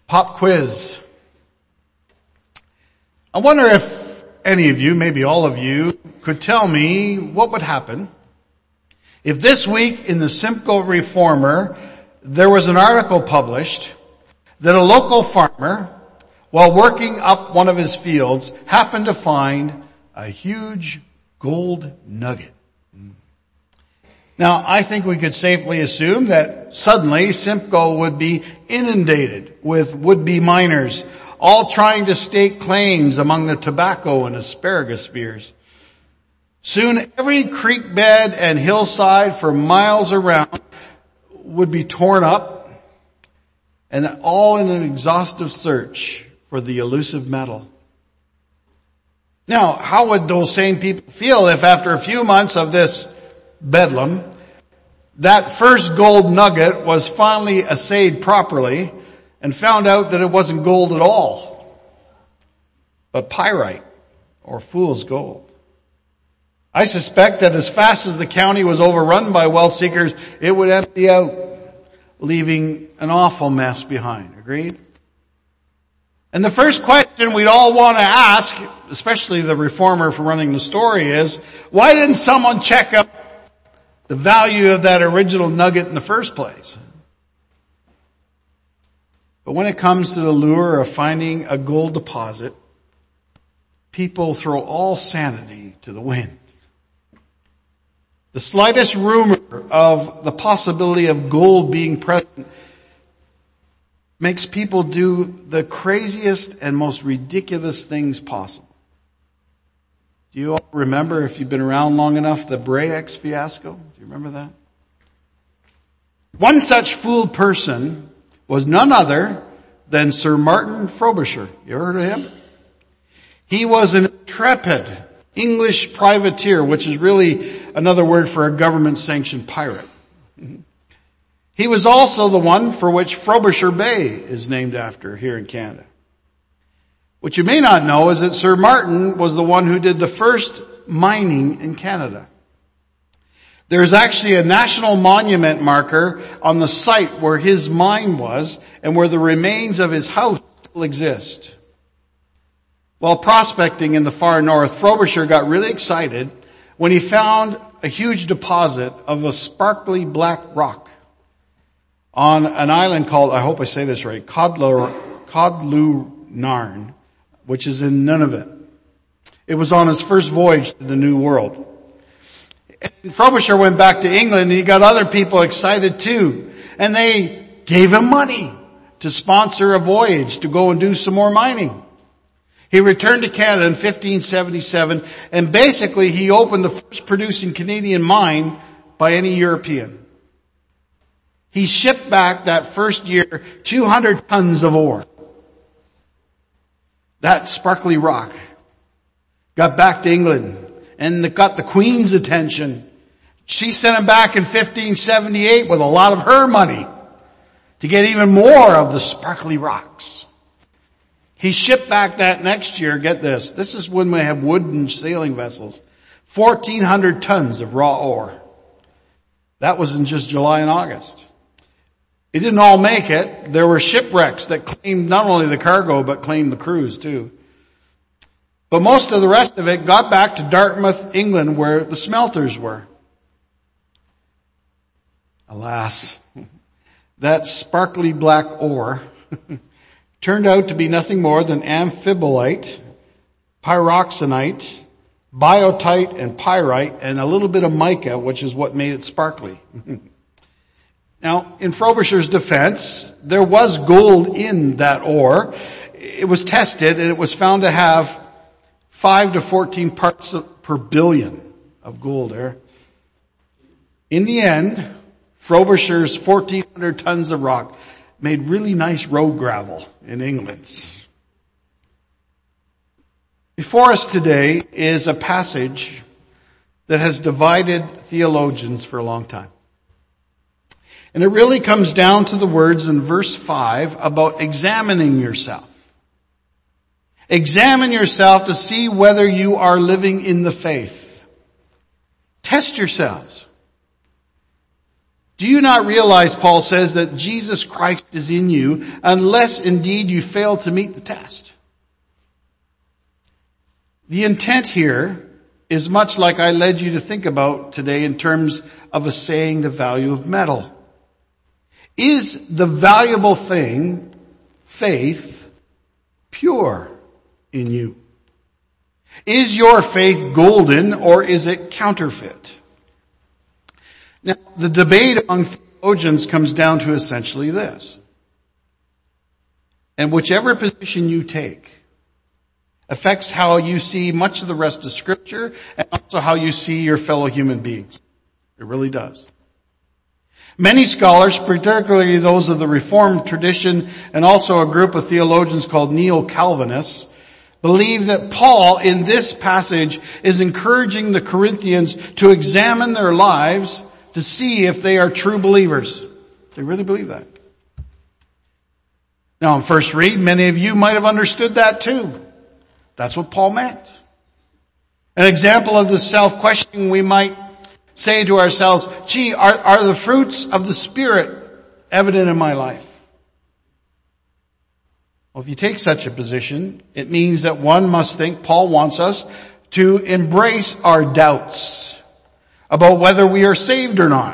Pop quiz. I wonder if any of you, maybe all of you, could tell me what would happen if this week in the Simcoe Reformer there was an article published that a local farmer, while working up one of his fields, happened to find a huge gold nugget. Now, I think we could safely assume that suddenly Simcoe would be inundated with would-be miners, all trying to stake claims among the tobacco and asparagus spears. Soon every creek bed and hillside for miles around would be torn up, and all in an exhaustive search for the elusive metal. Now, how would those same people feel if after a few months of this bedlam, that first gold nugget was finally assayed properly and found out that it wasn't gold at all, but pyrite or fool's gold? I suspect that as fast as the county was overrun by wealth seekers, it would empty out, leaving an awful mess behind. Agreed? And the first question we'd all want to ask, especially the reformer for running the story, is, why didn't someone check up the value of that original nugget in the first place? But when it comes to the lure of finding a gold deposit, people throw all sanity to the wind. The slightest rumor of the possibility of gold being present makes people do the craziest and most ridiculous things possible. Do you all remember, if you've been around long enough, the Bre-X fiasco? Do you remember that? One such fooled person was none other than Sir Martin Frobisher. You ever heard of him? He was an intrepid English privateer, which is really another word for a government-sanctioned pirate. He was also the one for which Frobisher Bay is named after here in Canada. What you may not know is that Sir Martin was the one who did the first mining in Canada. There's actually a national monument marker on the site where his mine was and where the remains of his house still exist. While prospecting in the far north, Frobisher got really excited when he found a huge deposit of a sparkly black rock on an island called, I hope I say this right, Codlunarn, which is in Nunavut. It was on his first voyage to the New World. And Frobisher went back to England and he got other people excited too. And they gave him money to sponsor a voyage to go and do some more mining. He returned to Canada in 1577 and basically he opened the first producing Canadian mine by any European. He shipped back that first year 200 tons of ore. That sparkly rock got back to England and it got the Queen's attention. She sent him back in 1578 with a lot of her money to get even more of the sparkly rocks. He shipped back that next year, get this, this is when we have wooden sailing vessels, 1,400 tons of raw ore. That was in just July and August. It didn't all make it. There were shipwrecks that claimed not only the cargo, but claimed the crews too. But most of the rest of it got back to Dartmouth, England, where the smelters were. Alas, that sparkly black ore turned out to be nothing more than amphibolite, pyroxenite, biotite, and pyrite, and a little bit of mica, which is what made it sparkly. Now, in Frobisher's defense, there was gold in that ore. It was tested and it was found to have 5 to 14 parts per billion of gold there. In the end, Frobisher's 1,400 tons of rock made really nice road gravel in England. Before us today is a passage that has divided theologians for a long time. And it really comes down to the words in verse 5 about examining yourself. Examine yourself to see whether you are living in the faith. Test yourselves. Do you not realize, Paul says, that Jesus Christ is in you, unless indeed you fail to meet the test? The intent here is much like I led you to think about today in terms of assaying the value of metal. Is the valuable thing, faith, pure in you? Is your faith golden or is it counterfeit? Now, the debate among theologians comes down to essentially this. And whichever position you take affects how you see much of the rest of Scripture and also how you see your fellow human beings. It really does. Many scholars, particularly those of the Reformed tradition and also a group of theologians called Neo-Calvinists, believe that Paul in this passage is encouraging the Corinthians to examine their lives to see if they are true believers. They really believe that. Now on first read, many of you might have understood that too. That's what Paul meant. An example of this self-questioning, we might say to ourselves, gee, are the fruits of the Spirit evident in my life? Well, if you take such a position, it means that one must think Paul wants us to embrace our doubts about whether we are saved or not.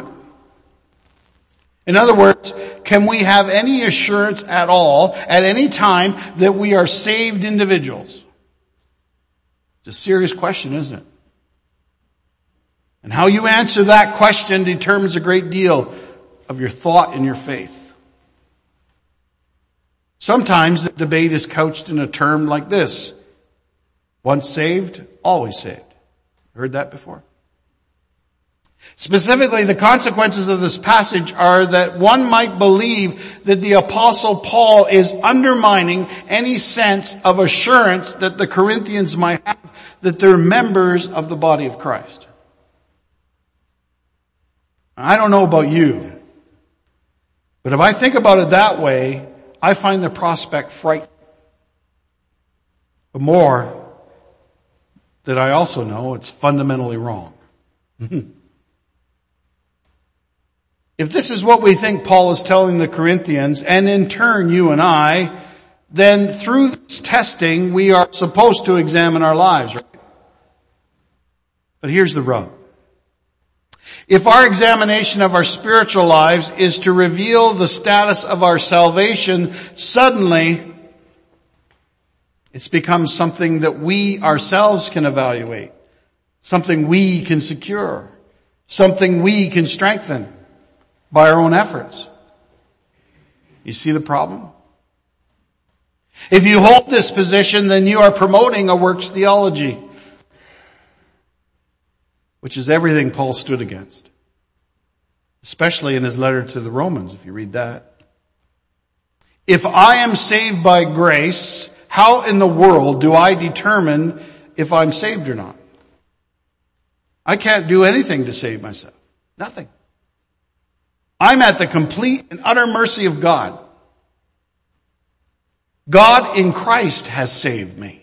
In other words, can we have any assurance at all, at any time, that we are saved individuals? It's a serious question, isn't it? And how you answer that question determines a great deal of your thought and your faith. Sometimes the debate is couched in a term like this: once saved, always saved. Heard that before? Specifically, the consequences of this passage are that one might believe that the Apostle Paul is undermining any sense of assurance that the Corinthians might have that they're members of the body of Christ. I don't know about you, but if I think about it that way, I find the prospect frightening. But more, that I also know it's fundamentally wrong. If this is what we think Paul is telling the Corinthians, and in turn you and I, then through this testing we are supposed to examine our lives, right? But here's the rub. If our examination of our spiritual lives is to reveal the status of our salvation, suddenly it's become something that we ourselves can evaluate, something we can secure, something we can strengthen by our own efforts. You see the problem? If you hold this position, then you are promoting a works theology, which is everything Paul stood against, especially in his letter to the Romans, if you read that. If I am saved by grace, how in the world do I determine if I'm saved or not? I can't do anything to save myself. Nothing. I'm at the complete and utter mercy of God. God in Christ has saved me.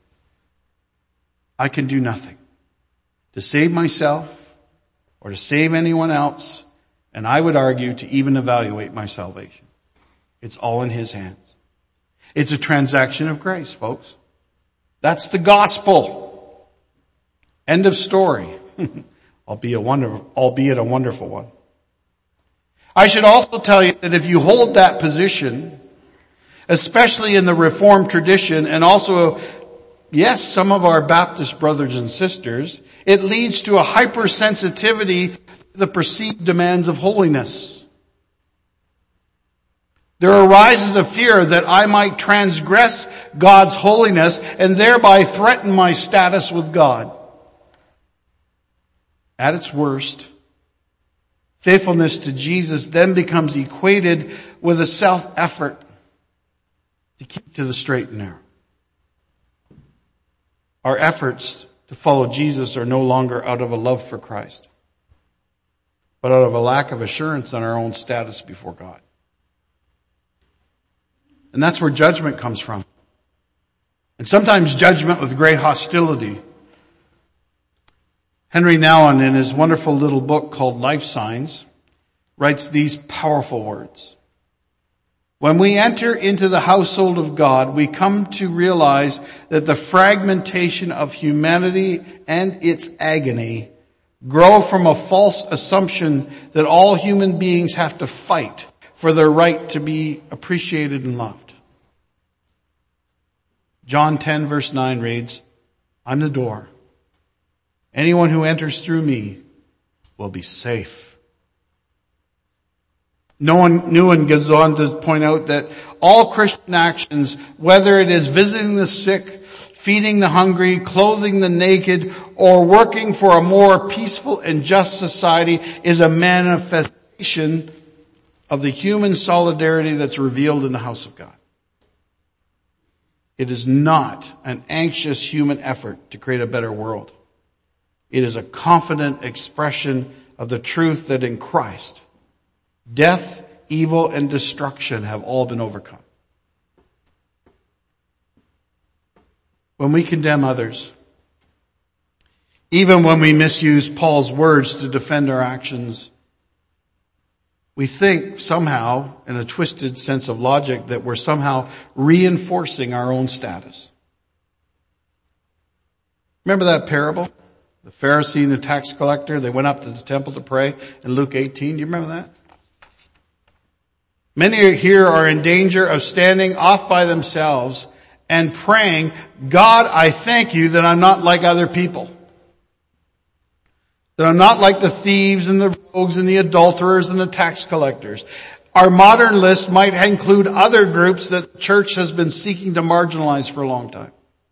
I can do nothing to save myself or to save anyone else, and I would argue to even evaluate my salvation. It's all in His hands. It's a transaction of grace, folks. That's the gospel. End of story. Albeit a wonderful one. I should also tell you that if you hold that position, especially in the Reformed tradition and also, yes, some of our Baptist brothers and sisters, it leads to a hypersensitivity to the perceived demands of holiness. There arises a fear that I might transgress God's holiness and thereby threaten my status with God. At its worst, faithfulness to Jesus then becomes equated with a self-effort to keep to the straight and narrow. Our efforts to follow Jesus are no longer out of a love for Christ, but out of a lack of assurance on our own status before God. And that's where judgment comes from. And sometimes judgment with great hostility. Henry Nouwen, in his wonderful little book called Life Signs, writes these powerful words. When we enter into the household of God, we come to realize that the fragmentation of humanity and its agony grow from a false assumption that all human beings have to fight for their right to be appreciated and loved. John 10 verse 9 reads, I'm the door. Anyone who enters through me will be safe. Nguyen goes on to point out that all Christian actions, whether it is visiting the sick, feeding the hungry, clothing the naked, or working for a more peaceful and just society, is a manifestation of the human solidarity that's revealed in the house of God. It is not an anxious human effort to create a better world. It is a confident expression of the truth that in Christ, death, evil, and destruction have all been overcome. When we condemn others, even when we misuse Paul's words to defend our actions, we think somehow, in a twisted sense of logic, that we're somehow reinforcing our own status. Remember that parable? The Pharisee and the tax collector, they went up to the temple to pray in Luke 18. Do you remember that? Many here are in danger of standing off by themselves and praying, God, I thank you that I'm not like other people. That I'm not like the thieves and the rogues and the adulterers and the tax collectors. Our modern list might include other groups that the church has been seeking to marginalize for a long time.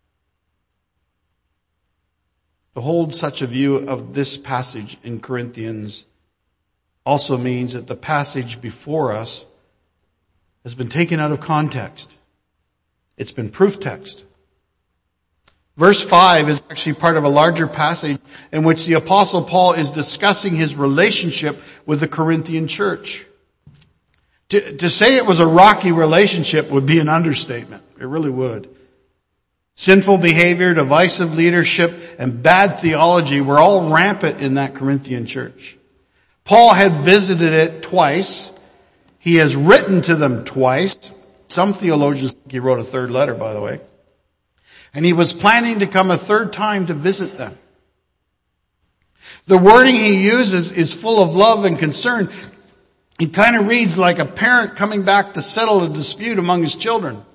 To hold such a view of this passage in Corinthians also means that the passage before us has been taken out of context. It's been proof text. Verse 5 is actually part of a larger passage in which the Apostle Paul is discussing his relationship with the Corinthian church. To say it was a rocky relationship would be an understatement. It really would. Sinful behavior, divisive leadership, and bad theology were all rampant in that Corinthian church. Paul had visited it twice. He has written to them twice. Some theologians think he wrote a third letter, by the way. And he was planning to come a third time to visit them. The wording he uses is full of love and concern. It kind of reads like a parent coming back to settle a dispute among his children.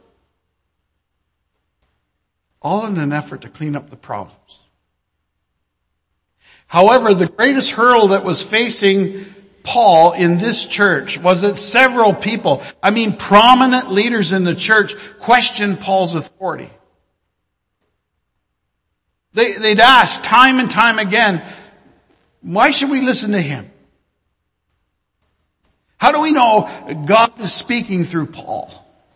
All in an effort to clean up the problems. However, the greatest hurdle that was facing Paul in this church was that several people, prominent leaders in the church, questioned Paul's authority. They'd ask time and time again, why should we listen to him? How do we know God is speaking through Paul?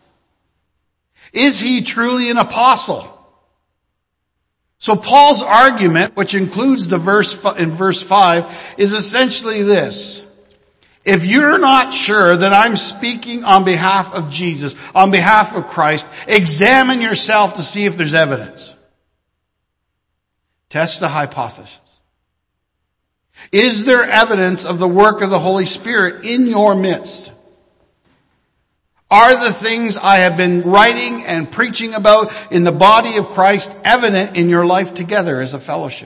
Is he truly an apostle? So Paul's argument, which includes the verse in verse 5, is essentially this. If you're not sure that I'm speaking on behalf of Jesus, on behalf of Christ, examine yourself to see if there's evidence. Test the hypothesis. Is there evidence of the work of the Holy Spirit in your midst? Are the things I have been writing and preaching about in the body of Christ evident in your life together as a fellowship?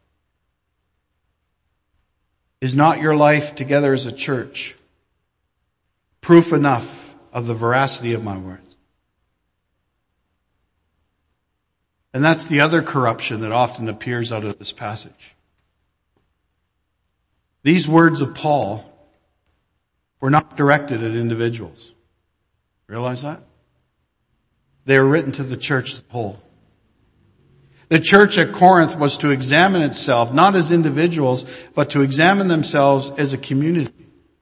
Is not your life together as a church proof enough of the veracity of my words? And that's the other corruption that often appears out of this passage. These words of Paul were not directed at individuals. Realize that? They are written to the church as a whole. The church at Corinth was to examine itself, not as individuals, but to examine themselves as a community.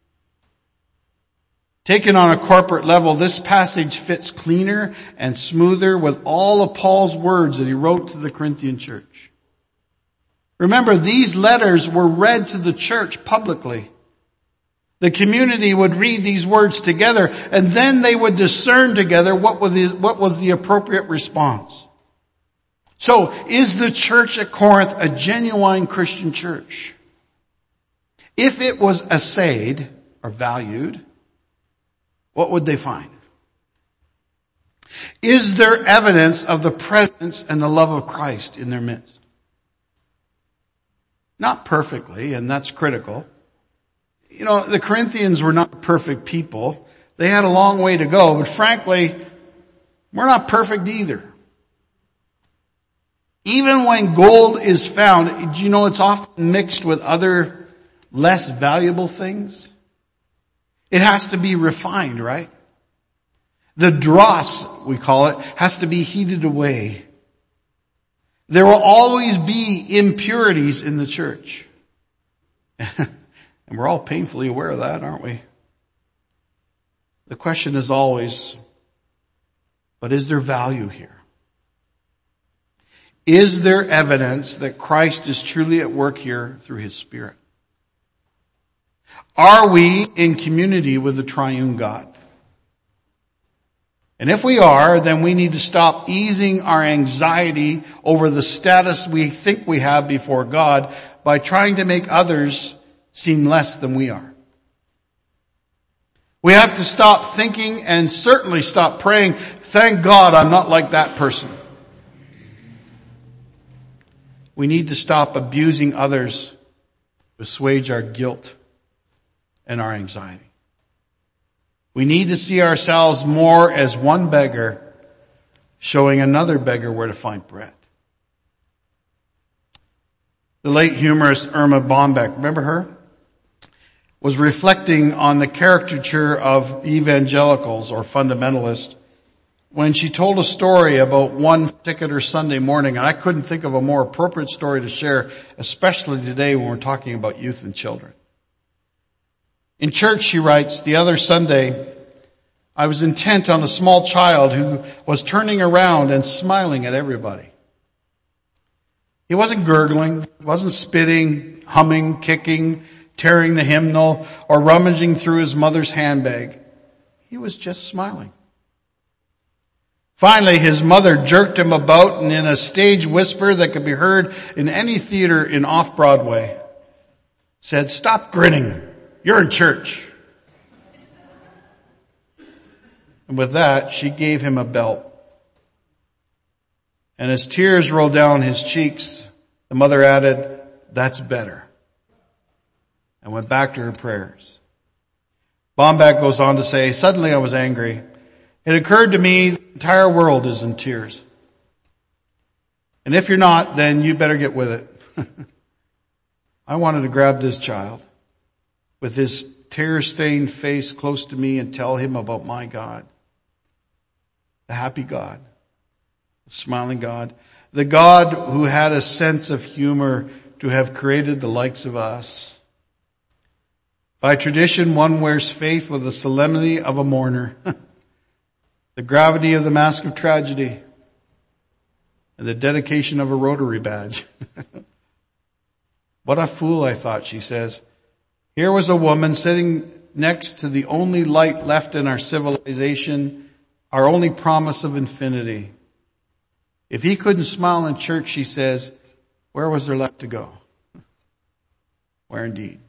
Taken on a corporate level, this passage fits cleaner and smoother with all of Paul's words that he wrote to the Corinthian church. Remember, these letters were read to the church publicly. The community would read these words together, and then they would discern together what was the appropriate response. So, is the church at Corinth a genuine Christian church? If it was assayed, or valued, what would they find? Is there evidence of the presence and the love of Christ in their midst? Not perfectly, and that's critical. You know, the Corinthians were not perfect people. They had a long way to go, but frankly, we're not perfect either. Even when gold is found, do you know it's often mixed with other less valuable things? It has to be refined, right? The dross, we call it, has to be heated away. There will always be impurities in the church. And we're all painfully aware of that, aren't we? The question is always, but is there value here? Is there evidence that Christ is truly at work here through His Spirit? Are we in community with the triune God? And if we are, then we need to stop easing our anxiety over the status we think we have before God by trying to make others seem less than we are. We have to stop thinking and certainly stop praying, thank God I'm not like that person. We need to stop abusing others to assuage our guilt and our anxiety. We need to see ourselves more as one beggar showing another beggar where to find bread. The late humorist Erma Bombeck, remember her? Was reflecting on the caricature of evangelicals or fundamentalists when she told a story about one particular Sunday morning, and I couldn't think of a more appropriate story to share, especially today when we're talking about youth and children. In church, she writes, the other Sunday, I was intent on a small child who was turning around and smiling at everybody. He wasn't gurgling, wasn't spitting, humming, kicking, tearing the hymnal, or rummaging through his mother's handbag. He was just smiling. Finally, his mother jerked him about and in a stage whisper that could be heard in any theater in off-Broadway, said, stop grinning. You're in church. And with that, she gave him a belt. And as tears rolled down his cheeks, the mother added, that's better. And went back to her prayers. Bombeck goes on to say, suddenly I was angry. It occurred to me the entire world is in tears. And if you're not, then you better get with it. I wanted to grab this child with his tear-stained face close to me and tell him about my God. The happy God. The smiling God. The God who had a sense of humor to have created the likes of us. By tradition, one wears faith with the solemnity of a mourner. The gravity of the mask of tragedy. And the dedication of a Rotary badge. What a fool, I thought, she says. Here was a woman sitting next to the only light left in our civilization, our only promise of infinity. If he couldn't smile in church, she says, where was there left to go? Where indeed?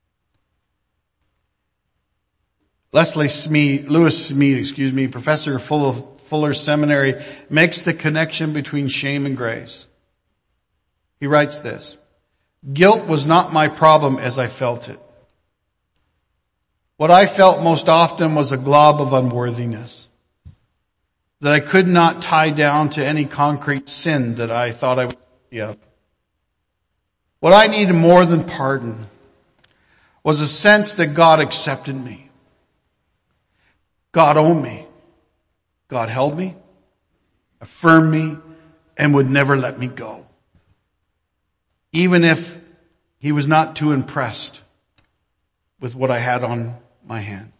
Lewis Smead, professor of Fuller Seminary, makes the connection between shame and grace. He writes this, guilt was not my problem as I felt it. What I felt most often was a glob of unworthiness that I could not tie down to any concrete sin that I thought I was guilty of. What I needed more than pardon was a sense that God accepted me. God owned me. God held me, affirmed me, and would never let me go. Even if He was not too impressed with what I had on my hands.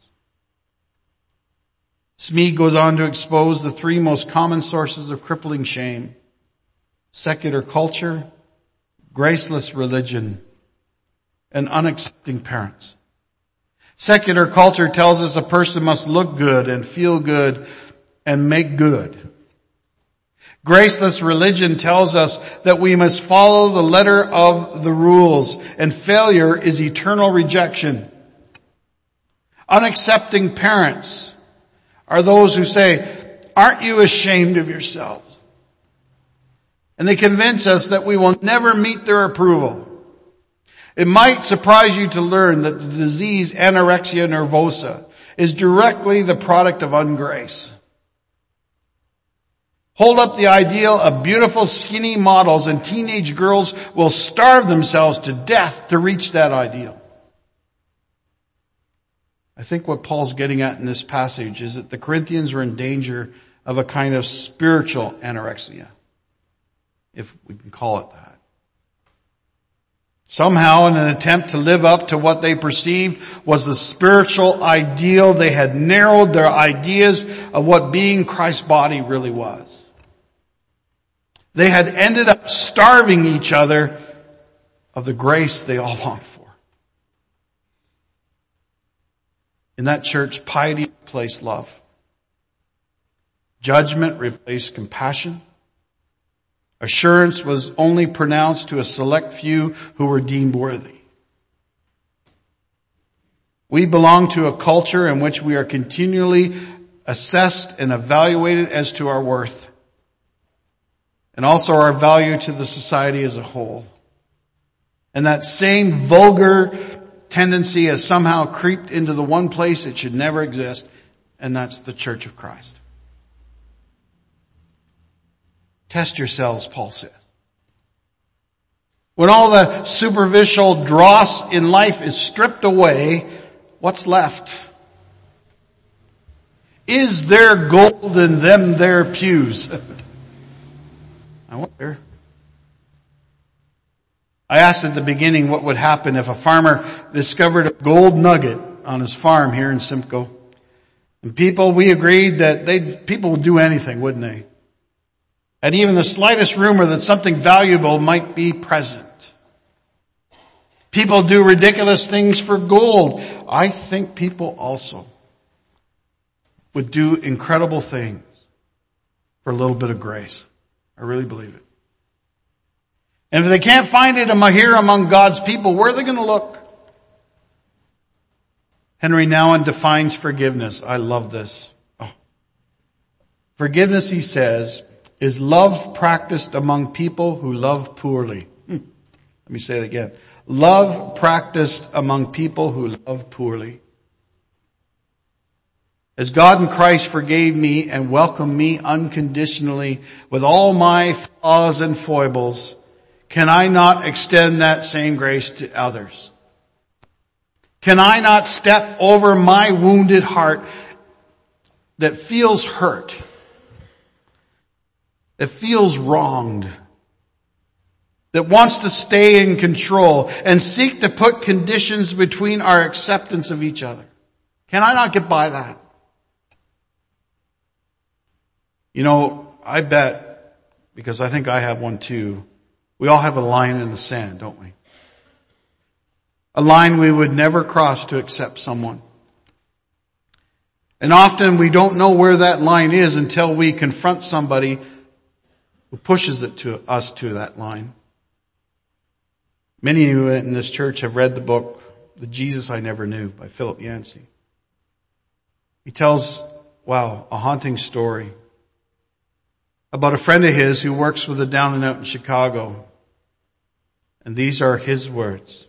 Smead goes on to expose the three most common sources of crippling shame: secular culture, graceless religion, and unaccepting parents. Secular culture tells us a person must look good and feel good and make good. Graceless religion tells us that we must follow the letter of the rules, and failure is eternal rejection. unaccepting parents are those who say, aren't you ashamed of yourselves? And they convince us that we will never meet their approval. It might surprise you to learn that the disease anorexia nervosa is directly the product of ungrace. Hold up the ideal of beautiful skinny models and teenage girls will starve themselves to death to reach that ideal. I think what Paul's getting at in this passage is that the Corinthians were in danger of a kind of spiritual anorexia, if we can call it that. Somehow, in an attempt to live up to what they perceived was the spiritual ideal, they had narrowed their ideas of what being Christ's body really was. They had ended up starving each other of the grace they all longed for. In that church, piety replaced love. Judgment replaced compassion. Assurance was only pronounced to a select few who were deemed worthy. We belong to a culture in which we are continually assessed and evaluated as to our worth, and also our value to the society as a whole. And that same vulgar tendency has somehow creeped into the one place it should never exist, and that's the Church of Christ. Test yourselves, Paul says. When all the superficial dross in life is stripped away, what's left? Is there gold in them there pews? I wonder. I asked at the beginning what would happen if a farmer discovered a gold nugget on his farm here in Simcoe. And we agreed that people would do anything, wouldn't they? And even the slightest rumor that something valuable might be present. People do ridiculous things for gold. I think people also would do incredible things for a little bit of grace. I really believe it. And if they can't find it here among God's people, where are they going to look? Henry Nouwen defines forgiveness. I love this. Forgiveness, he says, is love practiced among people who love poorly. Let me say it again. Love practiced among people who love poorly. As God in Christ forgave me and welcomed me unconditionally with all my flaws and foibles, can I not extend that same grace to others? Can I not step over my wounded heart that feels hurt, that feels wronged, that wants to stay in control and seek to put conditions between our acceptance of each other? Can I not get by that? You know, I bet, because I think I have one too, we all have a line in the sand, don't we? A line we would never cross to accept someone. And often we don't know where that line is until we confront somebody who pushes it to us to that line. Many of you in this church have read the book, The Jesus I Never Knew by Philip Yancey. He tells, a haunting story about a friend of his who works with a down and out in Chicago. And these are his words.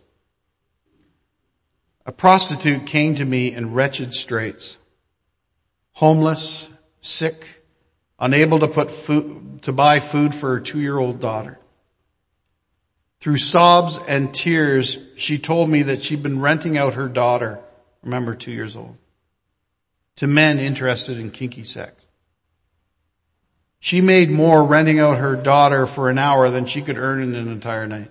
A prostitute came to me in wretched straits, homeless, sick, unable to buy food for her 2-year-old daughter. Through sobs and tears, she told me that she'd been renting out her daughter, remember 2 years old, to men interested in kinky sex. She made more renting out her daughter for an hour than she could earn in an entire night.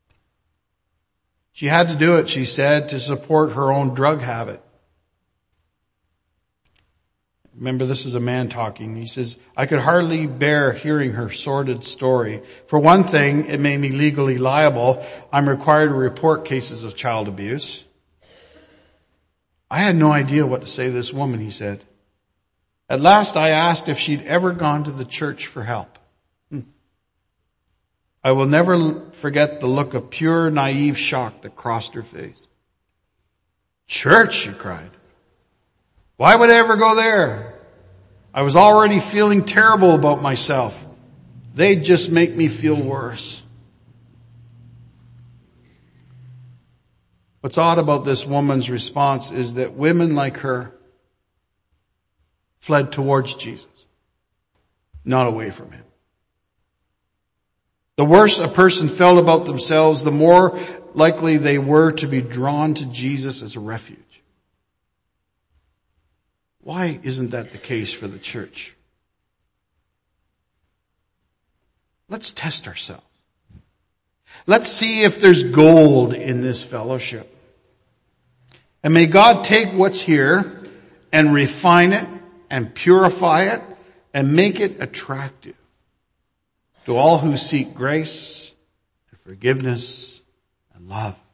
She had to do it, she said, to support her own drug habit. Remember, this is a man talking. He says, I could hardly bear hearing her sordid story. For one thing, it made me legally liable. I'm required to report cases of child abuse. I had no idea what to say to this woman, he said. At last I asked if she'd ever gone to the church for help. I will never forget the look of pure, naive shock that crossed her face. Church, she cried. Why would I ever go there? I was already feeling terrible about myself. They'd just make me feel worse. What's odd about this woman's response is that women like her fled towards Jesus, not away from him. The worse a person felt about themselves, the more likely they were to be drawn to Jesus as a refuge. Why isn't that the case for the church? Let's test ourselves. Let's see if there's gold in this fellowship. And may God take what's here and refine it and purify it and make it attractive to all who seek grace and forgiveness and love.